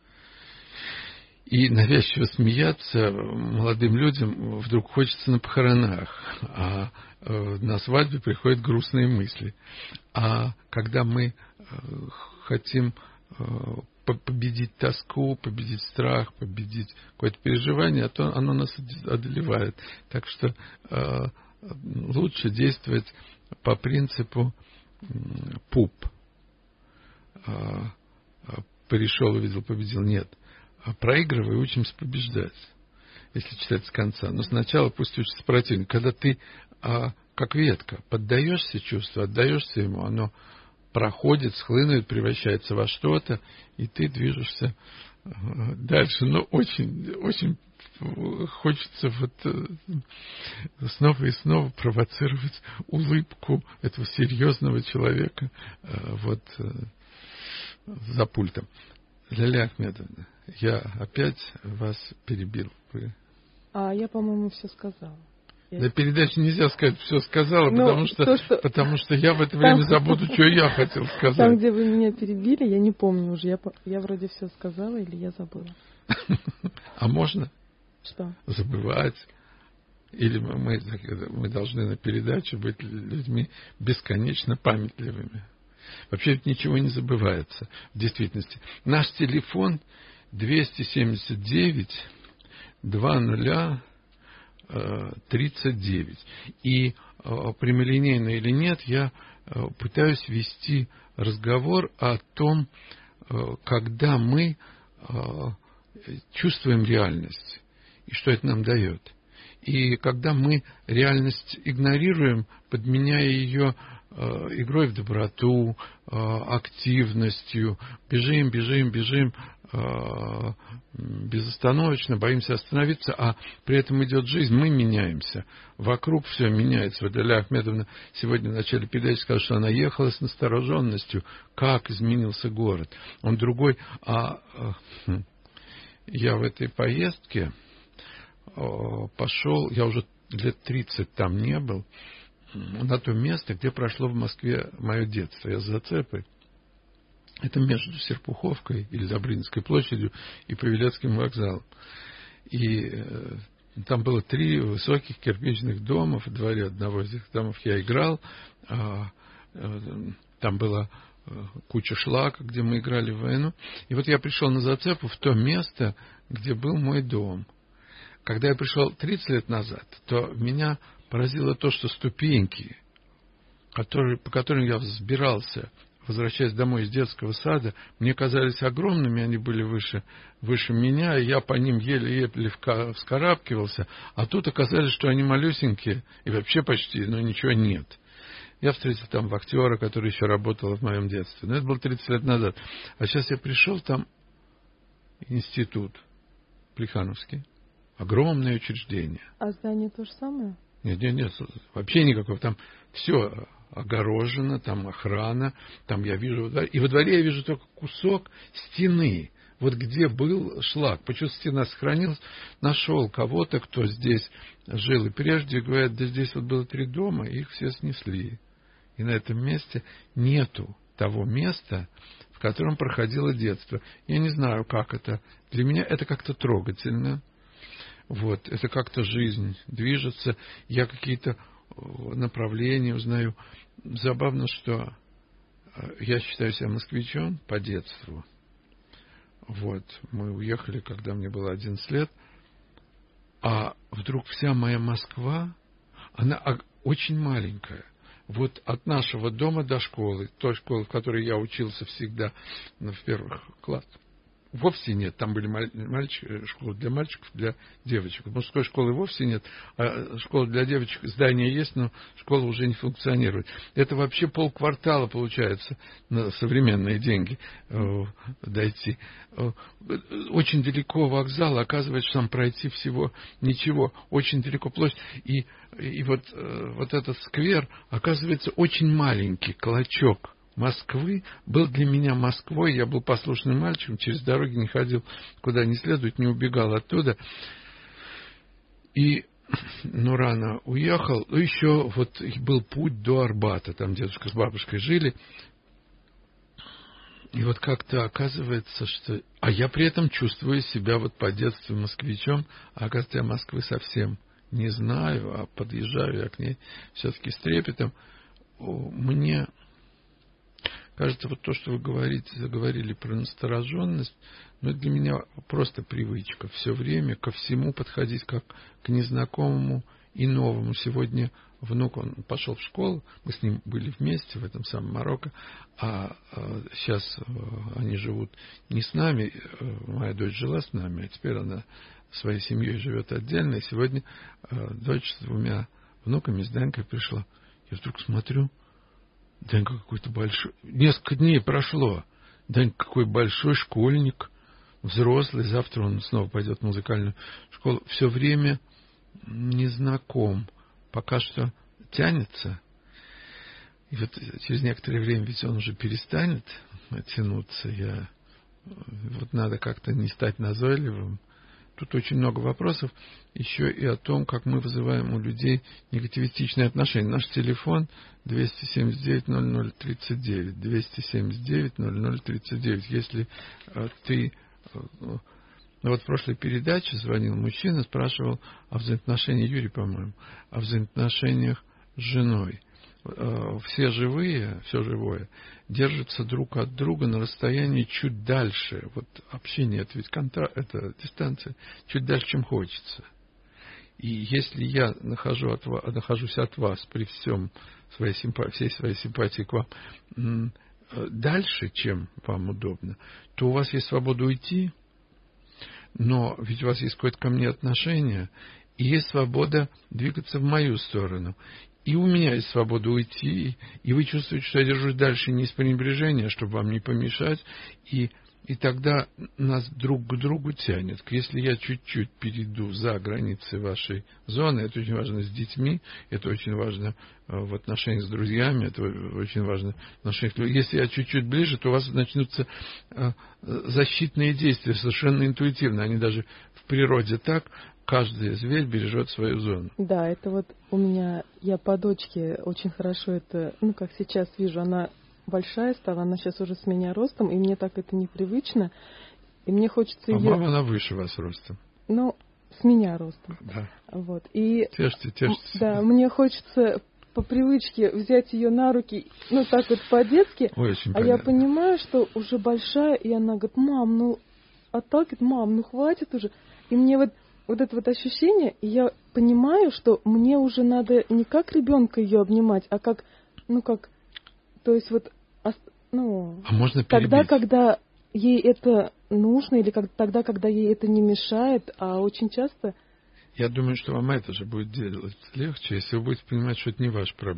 И навязчиво смеяться молодым людям вдруг хочется на похоронах, а э, на свадьбе приходят грустные мысли. А когда мы э, хотим э, победить тоску, победить страх, победить какое-то переживание, то оно нас одолевает. Так что э, лучше действовать по принципу э, ПУП. Э, пришел, увидел, победил. Нет. Проигрывая, учимся побеждать, если читать с конца. Но сначала пусть учится противник. Когда ты, а, как ветка, поддаешься чувству, отдаешься ему, оно проходит, схлынует, превращается во что-то, и ты движешься а, дальше. Но очень, очень хочется вот а, снова и снова провоцировать улыбку этого серьезного человека а, вот а, за пультом. Даля Ахмедовна, я опять вас перебил. Вы... А я, по-моему, все сказала. Я... На передаче нельзя сказать, все сказала, ну, потому, что, то, что... потому что я в это время там... забуду, что я хотел сказать. Там, где вы меня перебили, я не помню уже. Я, я вроде все сказала или я забыла. А можно? Что? Забывать. Или мы, мы должны на передаче быть людьми бесконечно памятливыми. Вообще ведь ничего не забывается в действительности. Наш телефон двести семьдесят девять двадцать тридцать девять. И прямолинейно или нет, я пытаюсь вести разговор о том, когда мы чувствуем реальность и что это нам дает. И когда мы реальность игнорируем, подменяя ее э, игрой в доброту, э, активностью, бежим, бежим, бежим э, безостановочно, боимся остановиться, а при этом идет жизнь, мы меняемся. Вокруг все меняется. Вот Даля Ахмедовна сегодня в начале передачи сказала, что она ехала с настороженностью, как изменился город. Он другой. А э, я в этой поездке пошел, я уже лет тридцать там не был, на то место, где прошло в Москве мое детство. Я с зацепой. Это между Серпуховкой или Добрынинской площадью и Павелецким вокзалом. И э, там было три высоких кирпичных дома. В дворе одного из этих домов я играл. А, э, там была куча шлака, где мы играли в войну. И вот я пришел на зацепу в то место, где был мой дом. Когда я пришел тридцать лет назад, то меня поразило то, что ступеньки, которые, по которым я взбирался, возвращаясь домой из детского сада, мне казались огромными, они были выше, выше меня, и я по ним еле-еле вскарабкивался, а тут оказалось, что они малюсенькие, и вообще почти, но ничего нет. Я встретил там вахтера, который еще работал в моем детстве. Но это было тридцать лет назад. А сейчас я пришел, там институт Плехановский. Огромное учреждение. А здание то же самое? Нет, нет, нет, вообще никакого. Там все огорожено, там охрана, там я вижу... И во дворе я вижу только кусок стены. Вот где был шлак. Почему стена сохранилась? Нашел кого-то, кто здесь жил и прежде. Говорят, да здесь вот было три дома, их все снесли. И на этом месте нету того места, в котором проходило детство. Я не знаю, как это. Для меня это как-то трогательно. Вот, это как-то жизнь движется. Я какие-то направления узнаю. Забавно, что я считаю себя москвичом по детству. Вот, мы уехали, когда мне было одиннадцать лет. А вдруг вся моя Москва, она очень маленькая. Вот от нашего дома до школы, той школы, в которой я учился всегда в первых классах, вовсе нет. Там были мальчики, школы для мальчиков, для девочек. Мужской школы вовсе нет. А школа для девочек, здание есть, но школа уже не функционирует. Это вообще полквартала получается на современные деньги э, дойти. Э, очень далеко вокзал, оказывается, что там пройти всего ничего. Очень далеко площадь. И, и вот, э, вот этот сквер, оказывается, очень маленький клочок Москвы был для меня Москвой. Я был послушным мальчиком, через дороги не ходил куда не следует, не убегал оттуда. И, ну, рано уехал. Еще вот был путь до Арбата. Там дедушка с бабушкой жили. И вот как-то оказывается, что... А я при этом чувствую себя вот по детству москвичом. А оказывается, я Москвы совсем не знаю, а подъезжаю я к ней все-таки с трепетом. Мне... Кажется, вот то, что вы говорите, заговорили про настороженность, но это для меня просто привычка. Все время ко всему подходить как к незнакомому и новому. Сегодня внук, он пошел в школу, мы с ним были вместе в этом самом Марокко, а, а сейчас а, они живут не с нами, моя дочь жила с нами, а теперь она своей семьей живет отдельно. И сегодня а, дочь с двумя внуками, с Данькой пришла. Я вдруг смотрю, Данька какой-то большой... Несколько дней прошло. Данька какой большой школьник, взрослый. Завтра он снова пойдет в музыкальную школу. Все время незнаком. Пока что тянется. И вот через некоторое время ведь он уже перестанет тянуться. Я... Вот надо как-то не стать назойливым. Тут очень много вопросов еще и о том, как мы вызываем у людей негативистичные отношения. Наш телефон двести семьдесят девять ноль ноль тридцать девять. двести семьдесят девять ноль ноль тридцать девять. Если э, ты... Э, ну, вот в прошлой передаче звонил мужчина, спрашивал о взаимоотношениях, Юрий, по-моему, о взаимоотношениях с женой. Все живые, все живое, держатся друг от друга на расстоянии чуть дальше. Вот общение, это ведь контра... это дистанция, чуть дальше, чем хочется. И если я нахожу от вас, нахожусь от вас при всем своей симпатии, всей своей симпатии к вам дальше, чем вам удобно, то у вас есть свобода уйти, но ведь у вас есть какое-то ко мне отношение, и есть свобода двигаться в мою сторону. И у меня есть свобода уйти, и вы чувствуете, что я держусь дальше не из пренебрежения, чтобы вам не помешать, и, и тогда нас друг к другу тянет. Если я чуть-чуть перейду за границы вашей зоны, это очень важно с детьми, это очень важно в отношениях с друзьями, это очень важно в отношениях... Если я чуть-чуть ближе, то у вас начнутся защитные действия совершенно интуитивно, они даже в природе так... Каждый зверь бережет свою зону. Да, это вот у меня, я по дочке очень хорошо это, ну, как сейчас вижу, она большая стала, она сейчас уже с меня ростом, и мне так это непривычно, и мне хочется ее... По-моему, она выше вас ростом. Ну, с меня ростом. Да. Вот, и... Тешьте, тешьте. Да, мне хочется по привычке взять ее на руки, ну, так вот по-детски, Ой, очень а понятно. я понимаю, что уже большая, и она говорит, мам, ну, отталкивает, мам, ну, хватит уже. И мне вот Вот это вот ощущение, и я понимаю, что мне уже надо не как ребенка ее обнимать, а как, ну как, то есть вот, ну, а можно тогда, перебить? когда ей это нужно, или как, тогда, когда ей это не мешает, а очень часто... Я думаю, что вам это же будет делать легче, если вы будете понимать, что это не ваша проблема.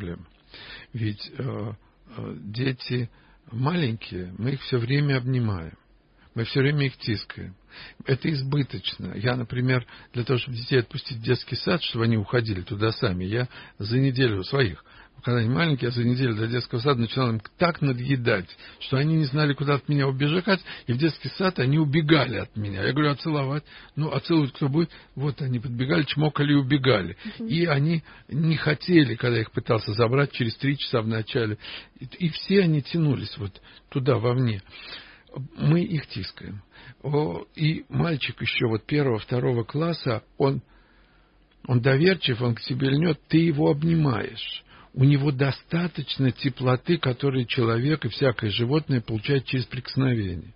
Ведь э, э, дети маленькие, мы их все время обнимаем. Мы все время их тискаем. Это избыточно. Я, например, для того, чтобы детей отпустить в детский сад, чтобы они уходили туда сами, я за неделю своих, когда они маленькие, я за неделю до детского сада начинал им так надъедать, что они не знали, куда от меня убежать, и в детский сад они убегали от меня. Я говорю, а целовать? Ну, а целовать кто будет? Вот они подбегали, чмокали и убегали. Uh-huh. И они не хотели, когда я их пытался забрать через три часа в начале. И, и все они тянулись вот туда, вовне. Мы их тискаем. О, и мальчик еще вот первого, второго класса, он, он доверчив, он к тебе льнет, ты его обнимаешь. У него достаточно теплоты, которую человек и всякое животное получает через прикосновение.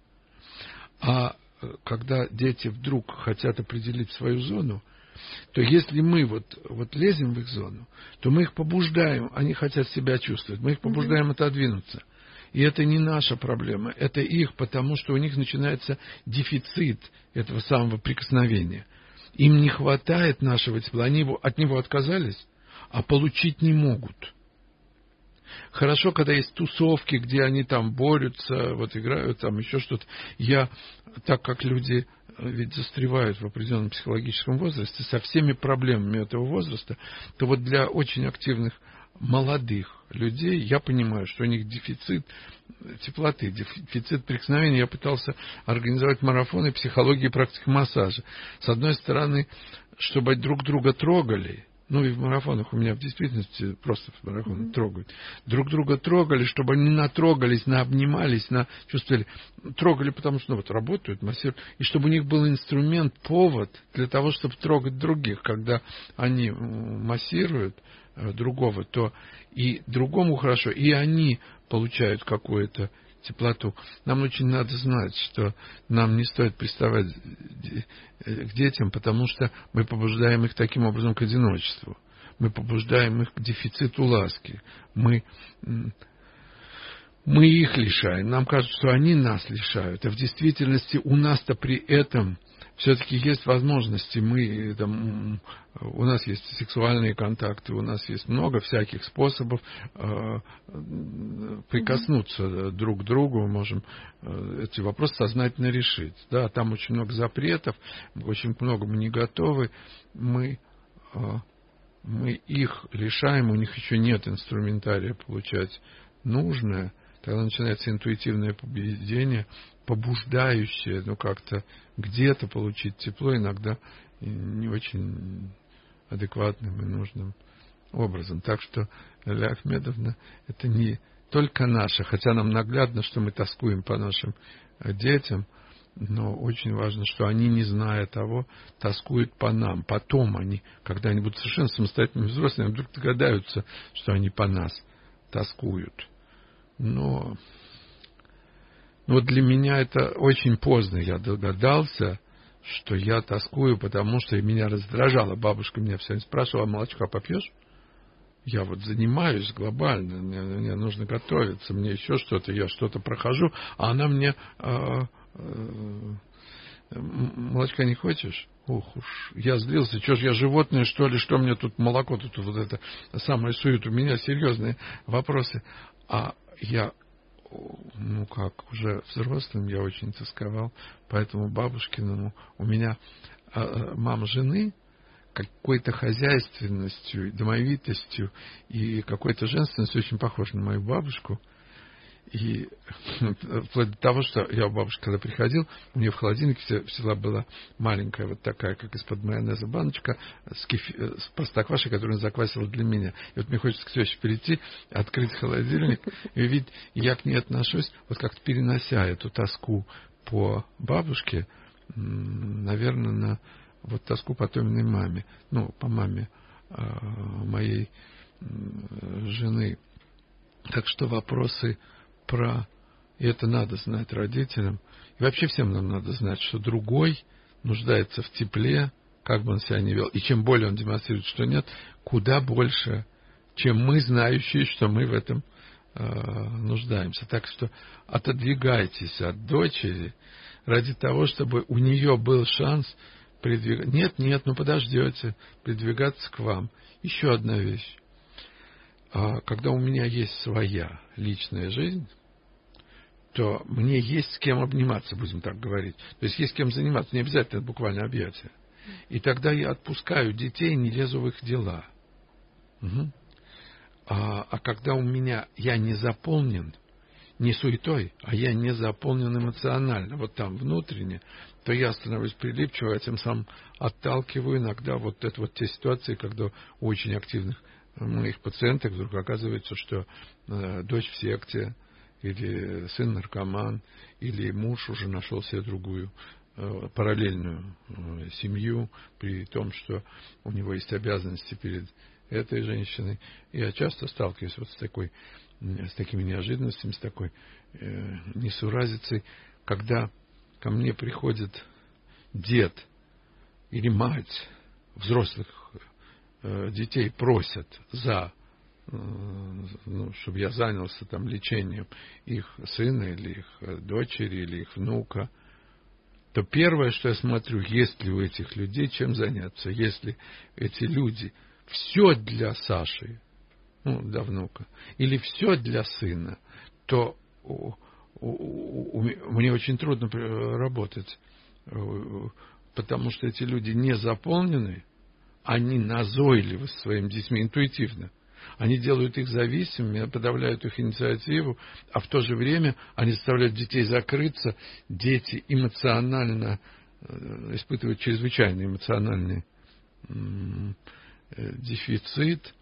А когда дети вдруг хотят определить свою зону, то если мы вот, вот лезем в их зону, то мы их побуждаем, они хотят себя чувствовать, мы их побуждаем mm-hmm. отодвинуться. И это не наша проблема, это их, потому что у них начинается дефицит этого самого прикосновения. Им не хватает нашего тепла, они его, от него отказались, а получить не могут. Хорошо, когда есть тусовки, где они там борются, вот играют, там еще что-то. Я, так как люди ведь застревают в определенном психологическом возрасте со всеми проблемами этого возраста, то вот для очень активных молодых людей, я понимаю, что у них дефицит теплоты, дефицит прикосновения. Я пытался организовать марафоны психологии и практики массажа. С одной стороны, чтобы друг друга трогали, ну и в марафонах у меня в действительности просто в марафонах mm-hmm. трогают. Друг друга трогали, чтобы они натрогались, наобнимались, на чувствовали. Трогали, потому что ну, вот работают, массируют. И чтобы у них был инструмент, повод для того, чтобы трогать других. Когда они массируют другого, то и другому хорошо, и они получают какую-то теплоту. Нам очень надо знать, что нам не стоит приставать к детям, потому что мы побуждаем их таким образом к одиночеству. Мы побуждаем их к дефициту ласки. Мы, мы их лишаем. Нам кажется, что они нас лишают. А в действительности у нас-то при этом все-таки есть возможности. Мы, там, у нас есть сексуальные контакты, у нас есть много всяких способов э, прикоснуться mm-hmm. друг к другу. Мы можем э, эти вопросы сознательно решить. Да, там очень много запретов, очень много мы не готовы. Мы, э, мы их лишаем, у них еще нет инструментария получать нужное. Тогда начинается интуитивное поведение, побуждающее, ну, как-то где-то получить тепло, иногда не очень адекватным и нужным образом. Так что, Ляля Ахмедовна, это не только наше, хотя нам наглядно, что мы тоскуем по нашим детям, но очень важно, что они, не зная того, тоскуют по нам. Потом они, когда они будут совершенно самостоятельными взрослыми, вдруг догадаются, что они по нас тоскуют. Но, но для меня это очень поздно. Я догадался, что я тоскую, потому что меня раздражало. Бабушка меня все время спрашивала, а молочка попьешь? Я вот занимаюсь глобально, мне, мне нужно готовиться, мне еще что-то, я что-то прохожу, а она мне... Э, э, молочка не хочешь? Ух уж, я злился, что ж я животное, что ли, что мне тут молоко, тут вот это самое сует, у меня серьезные вопросы. А я, ну как, уже взрослым я очень тосковал по этому бабушкиному. У меня э, мама жены какой-то хозяйственностью, домовитостью и какой-то женственностью очень похожа на мою бабушку. И вплоть до того, что я у бабушки, когда приходил, у нее в холодильнике всегда была маленькая, вот такая, как из-под майонеза, баночка с, кефи, с простоквашей, которую она заквасила для меня. И вот мне хочется к теще перейти, открыть холодильник, и видеть, я к ней отношусь, вот как-то перенося эту тоску по бабушке, наверное, на вот тоску по Томиной маме, ну, по маме моей жены. Так что вопросы про... И это надо знать родителям. И вообще всем нам надо знать, что другой нуждается в тепле, как бы он себя ни вел. И чем более он демонстрирует, что нет, куда больше, чем мы, знающие, что мы в этом э, нуждаемся. Так что отодвигайтесь от дочери ради того, чтобы у нее был шанс придвигаться. Нет, нет, ну подождете, придвигаться к вам. Еще одна вещь. А когда у меня есть своя личная жизнь, то мне есть с кем обниматься, будем так говорить. То есть есть с кем заниматься, не обязательно буквально объятия. И тогда я отпускаю детей, не лезу в их дела. Угу. А, а когда у меня я не заполнен, не суетой, а я не заполнен эмоционально, вот там внутренне, то я становлюсь прилипчивым, а тем самым отталкиваю иногда вот это вот те ситуации, когда у очень активных моих пациенток вдруг оказывается, что э, дочь в секте, или сын наркоман, или муж уже нашел себе другую э, параллельную э, семью, при том, что у него есть обязанности перед этой женщиной. Я часто сталкиваюсь вот с такой, с такими неожиданностями, с такой э, несуразицей, когда ко мне приходит дед или мать взрослых э, детей, просят за ну, чтобы я занялся там лечением их сына или их дочери или их внука, то первое, что я смотрю, есть ли у этих людей чем заняться. Если эти люди все для Саши, ну, для внука, или все для сына, то у, у, у, мне очень трудно работать, потому что эти люди не заполнены, они назойливы своими детьми интуитивно. Они делают их зависимыми, подавляют их инициативу, а в то же время они заставляют детей закрыться. Дети эмоционально испытывают чрезвычайный эмоциональный дефицит.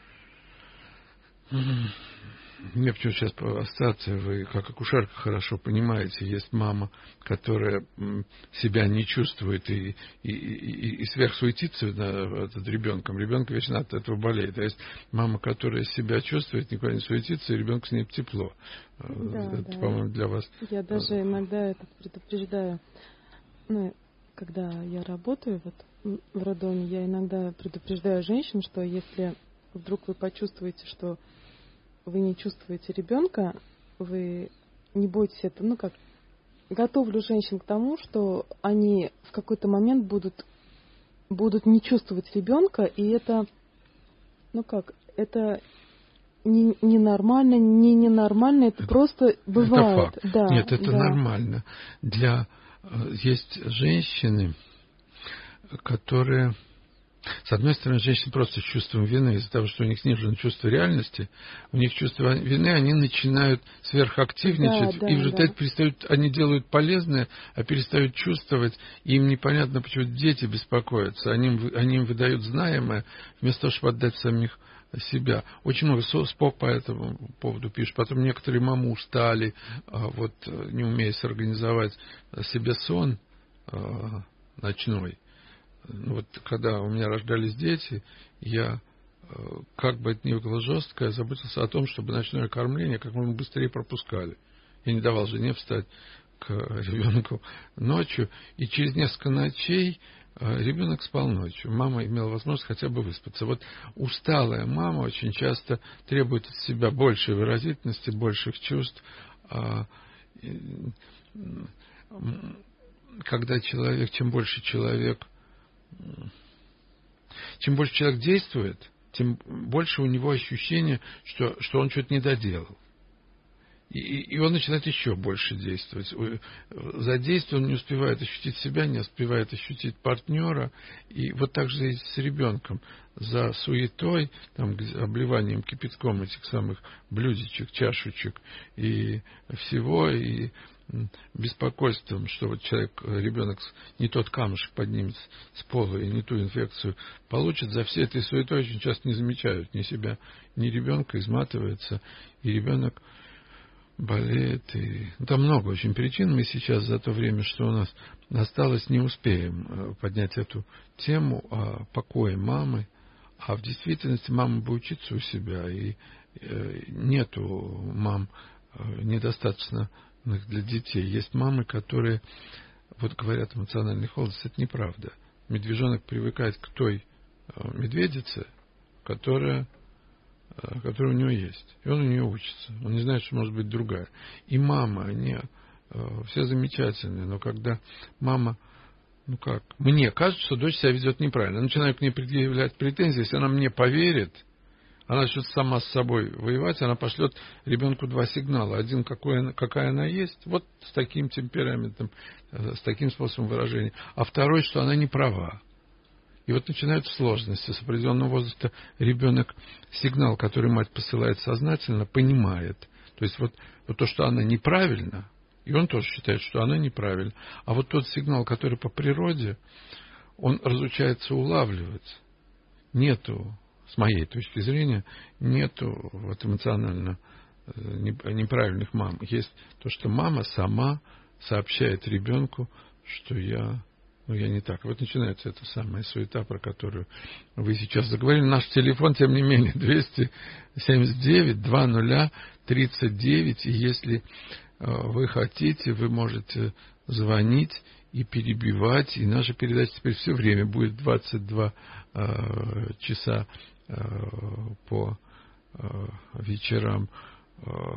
Мне почему сейчас ассоциация, вы как акушерка хорошо понимаете, есть мама, которая себя не чувствует и, и, и, и сверхсуетится над ребенком. Ребенок вечно от этого болеет. А есть мама, которая себя чувствует, никуда не суетится, и ребенку с ней тепло. Да, это, да. по-моему, для вас... Я даже иногда это предупреждаю. Ну, когда я работаю вот в роддоме, я иногда предупреждаю женщин, что если вдруг вы почувствуете, что вы не чувствуете ребенка, вы не бойтесь это, ну как, готовлю женщин к тому, что они в какой-то момент будут, будут не чувствовать ребенка, и это, ну как, это не, не нормально, не ненормально, это, это просто бывает. Это факт. Да, Нет, это да. нормально. Для, есть женщины, которые... С одной стороны, женщины просто с чувством вины, из-за того, что у них снижено чувство реальности, у них чувство вины, они начинают сверхактивничать, да, да, и в результате да. перестают, они делают полезное, а перестают чувствовать, и им непонятно, почему дети беспокоятся, они, они им выдают знаемое, вместо того, чтобы отдать самих себя. Очень много СПОК по этому поводу пишут. Потом некоторые мамы устали, вот, не умея сорганизовать себе сон ночной. Вот когда у меня рождались дети, я, как бы это ни было жестко, я заботился о том, чтобы ночное кормление как можно быстрее пропускали. Я не давал жене встать к ребенку ночью, и через несколько ночей ребенок спал ночью. Мама имела возможность хотя бы выспаться. Вот усталая мама очень часто требует от себя большей выразительности, больших чувств. Когда человек, чем больше человек Чем больше человек действует, тем больше у него ощущение, что, что он что-то не доделал. И, и он начинает еще больше действовать. За действием он не успевает ощутить себя, не успевает ощутить партнера. И вот так же и с ребенком. За суетой, там, обливанием кипятком этих самых блюдечек, чашечек и всего, и беспокойством, что вот человек, ребенок не тот камушек поднимет с пола и не ту инфекцию получит, за всей этой суетой очень часто не замечают ни себя, ни ребенка, изматывается, и ребенок болеет. И... Там много очень причин. Мы сейчас за то время, что у нас осталось, не успеем поднять эту тему о покое мамы. А в действительности мама бы учиться у себя. И нету мам недостаточно для детей. Есть мамы, которые, вот говорят, эмоциональный холодность, это неправда. Медвежонок привыкает к той медведице, которая, которая у него есть. И он у нее учится. Он не знает, что может быть другая. И мама, они все замечательные, но когда мама, ну как, мне кажется, что дочь себя ведет неправильно. Я начинаю к ней предъявлять претензии, если она мне поверит, Она начнет сама с собой воевать, она пошлет ребенку два сигнала. Один, какой, какая она есть, вот с таким темпераментом, с таким способом выражения. А второй, что она не права. И вот начинаются сложности. С определенного возраста ребенок сигнал, который мать посылает сознательно, понимает. То есть вот, вот то, что она неправильна, и он тоже считает, что она неправильна. А вот тот сигнал, который по природе, он разучается улавливать. Нету, с моей точки зрения, нету вот эмоционально неправильных мам. Есть то, что мама сама сообщает ребенку, что я, ну, я не так. Вот начинается эта самая суета, про которую вы сейчас заговорили. Наш телефон, тем не менее, двести семьдесят девять двадцать тридцать девять. И если вы хотите, вы можете звонить и перебивать. И наша передача теперь все время будет двадцать два э, часа э, по э, вечерам. Э,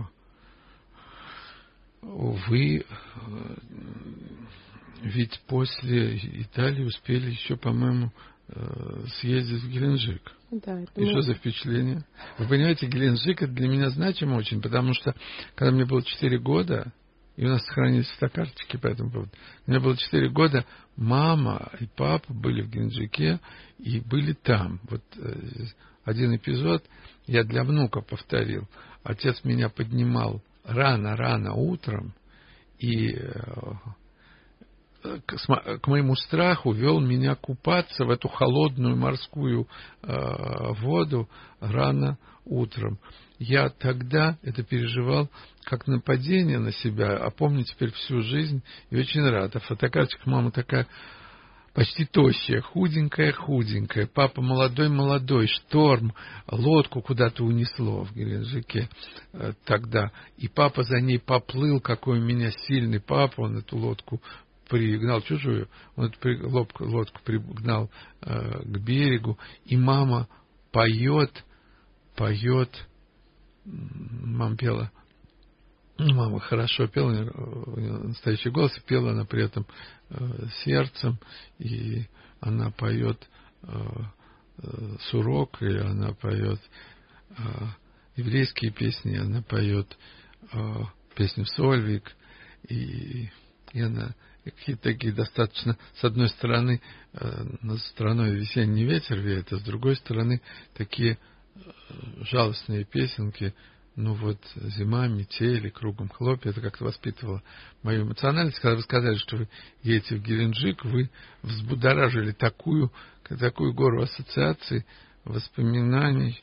вы э, ведь после Италии успели еще, по-моему, э, съездить в Геленджик. Да, это и мы... что за впечатление? Вы понимаете, Геленджик это для меня значимо очень, потому что когда мне было четыре года, и у нас сохранились фотокарточки по этому поводу, у меня было четыре года, мама и папа были в Геленджике и были там. Вот э, один эпизод я для внука повторил. Отец меня поднимал рано-рано утром и э, к, к моему страху вел меня купаться в эту холодную морскую э, воду рано утром. Я тогда это переживал как нападение на себя, а помню теперь всю жизнь и очень рад. А фотокарточка мама такая почти тощая, худенькая-худенькая. Папа молодой-молодой, шторм, лодку куда-то унесло в Геленджике э, тогда. И папа за ней поплыл, какой у меня сильный папа, он эту лодку пригнал чужую, он эту лодку, лодку пригнал э, к берегу, и мама поет, поет, мама пела, мама хорошо пела, у нее настоящий голос, и пела она при этом э, сердцем, и она поет э, э, сурок, и она поет э, еврейские песни, она поет э, песню Сольвик, и, и она какие-то такие достаточно, с одной стороны, э, над страной весенний ветер веет, а с другой стороны, такие э, жалостные песенки, ну вот, зима, метели, кругом хлопья, это как-то воспитывало мою эмоциональность. Когда вы сказали, что вы едете в Геленджик, вы взбудоражили такую, такую гору ассоциаций, воспоминаний.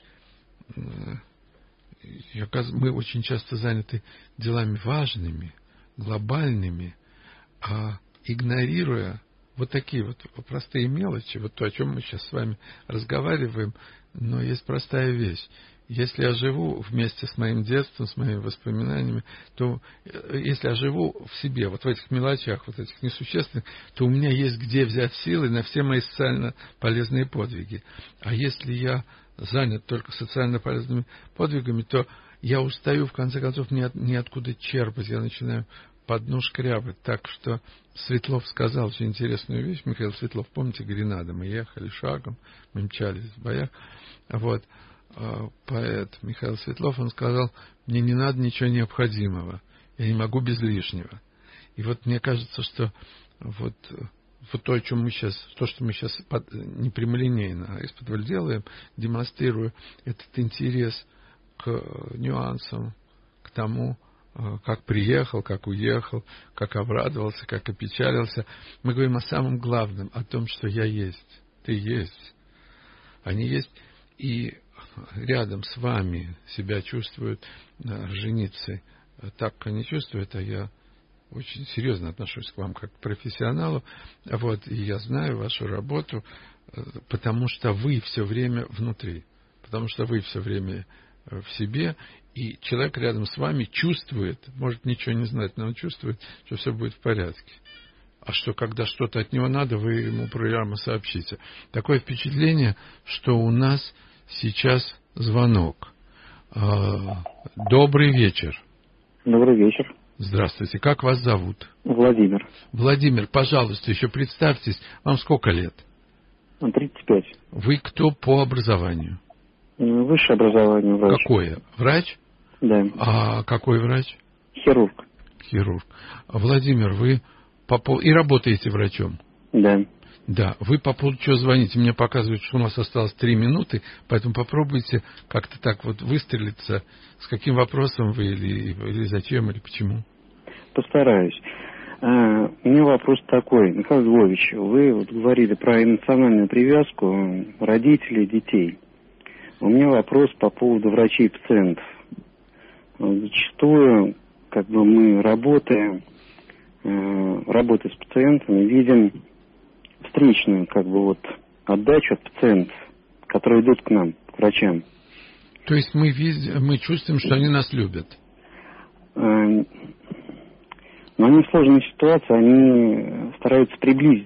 И, мы очень часто заняты делами важными, глобальными, а игнорируя вот такие вот простые мелочи, вот то, о чем мы сейчас с вами разговариваем, но есть простая вещь. Если я живу вместе с моим детством, с моими воспоминаниями, то если я живу в себе, вот в этих мелочах, вот этих несущественных, то у меня есть где взять силы на все мои социально полезные подвиги. А если я занят только социально полезными подвигами, то я устаю, в конце концов, ни от, ниоткуда черпать. Я начинаю по дну шкрябать. Так что Светлов сказал очень интересную вещь. Михаил Светлов, помните, Гренада? Мы ехали шагом, мы мчались в боях. Вот. Поэт Михаил Светлов, он сказал, мне не надо ничего необходимого. Я не могу без лишнего. И вот мне кажется, что вот, вот то, о чем мы сейчас, то, что мы сейчас под, не прямолинейно, а из-под делаем, демонстрируя этот интерес к нюансам, к тому, как приехал, как уехал, как обрадовался, как опечалился. Мы говорим о самом главном, о том, что я есть, ты есть. Они есть, и рядом с вами себя чувствуют орджоникидзе так, как они чувствуют, а я очень серьезно отношусь к вам как к профессионалу, вот, и я знаю вашу работу, потому что вы все время внутри, потому что вы все время в себе, и человек рядом с вами чувствует, может ничего не знать, но он чувствует, что все будет в порядке. А что, когда что-то от него надо, вы ему прямо сообщите. Такое впечатление, что у нас сейчас звонок. Добрый вечер. Добрый вечер. Здравствуйте. Как вас зовут? Владимир. Владимир, пожалуйста, еще представьтесь. Вам сколько лет? тридцать пять. Вы кто по образованию? Высшее образование врач. Какое? Врач? Да. А какой врач? Хирург. Хирург. Владимир, вы по пол... и работаете врачом? Да. Да. Вы по поводу чего звоните? Мне показывают, что у нас осталось три минуты, поэтому попробуйте как-то так вот выстрелиться. С каким вопросом вы, или, или зачем, или почему? Постараюсь. А, у меня вопрос такой. Михаил Львович, вы вот говорили про эмоциональную привязку родителей и детей. У меня вопрос по поводу врачей и пациентов. Зачастую, как бы мы работаем, э, работая с пациентами, видим встречную, как бы вот, отдачу от пациентов, которые идут к нам, к врачам. То есть мы, видим, мы чувствуем, что они нас любят? Э, но они в сложной ситуации, они стараются приблизиться.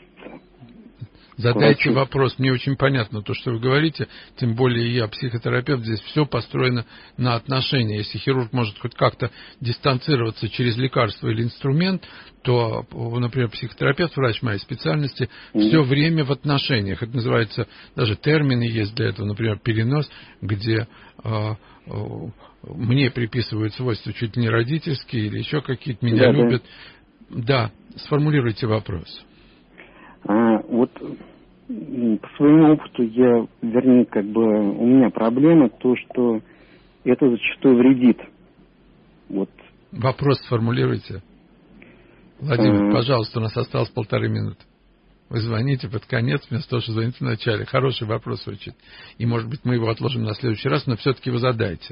Задайте вопрос. Мне очень понятно то, что вы говорите, тем более я психотерапевт, здесь все построено на отношения. Если хирург может хоть как-то дистанцироваться через лекарство или инструмент, то, например, психотерапевт, врач моей специальности, mm-hmm. все время в отношениях. Это называется, даже термины есть для этого, например, перенос, где э, э, мне приписывают свойства чуть ли не родительские или еще какие-то, меня да, любят. Да. да, сформулируйте вопрос. А, вот по своему опыту я, вернее, как бы у меня проблема то, что это зачастую вредит. Вот. Вопрос сформулируйте. Владимир, а... пожалуйста, у нас осталось полторы минуты. Вы звоните под конец, вместо того, что звоните в начале. Хороший вопрос очень. И, может быть, мы его отложим на следующий раз, но все-таки вы задайте.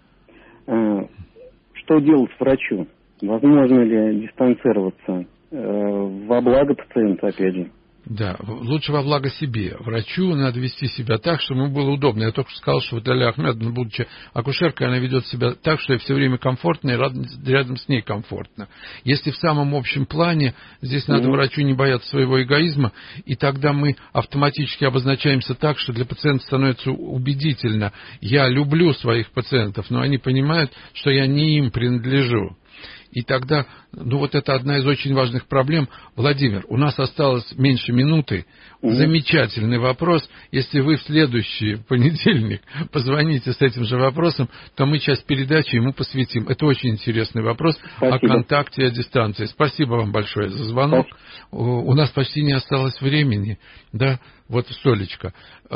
А, что делать врачу? Возможно ли дистанцироваться э, во благо пациента, опять же? Да, лучше во благо себе. Врачу надо вести себя так, чтобы ему было удобно. Я только что сказал, что вот Лиля Ахмедовна, будучи акушеркой, она ведет себя так, что ей все время комфортно, и рядом с ней комфортно. Если в самом общем плане, здесь надо mm-hmm. врачу не бояться своего эгоизма, и тогда мы автоматически обозначаемся так, что для пациента становится убедительно. Я люблю своих пациентов, но они понимают, что я не им принадлежу. И тогда, ну вот это одна из очень важных проблем. Владимир, у нас осталось меньше минуты. Mm-hmm. Замечательный вопрос. Если вы в следующий понедельник позвоните с этим же вопросом, то мы часть передачи ему посвятим. Это очень интересный вопрос. Спасибо. О контакте и о дистанции. Спасибо вам большое за звонок. Спасибо. У нас почти не осталось времени. Да, вот столечко.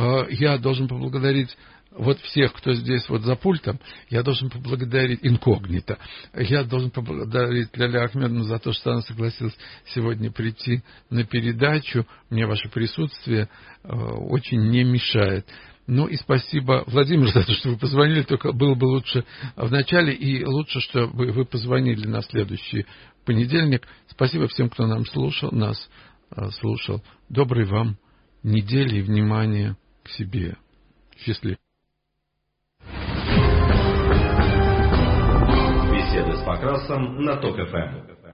Я должен поблагодарить вот всех, кто здесь вот за пультом, я должен поблагодарить инкогнито. Я должен поблагодарить Лилю Ахмедовну за то, что она согласилась сегодня прийти на передачу. Мне ваше присутствие э, очень не мешает. Ну и спасибо, Владимир, за то, что вы позвонили. Только было бы лучше в начале, и лучше, чтобы вы позвонили на следующий понедельник. Спасибо всем, кто нам слушал, нас э, слушал. Доброй вам недели и внимания к себе. Счастливо. Беседы с Покрасом на ТОК-ФМ.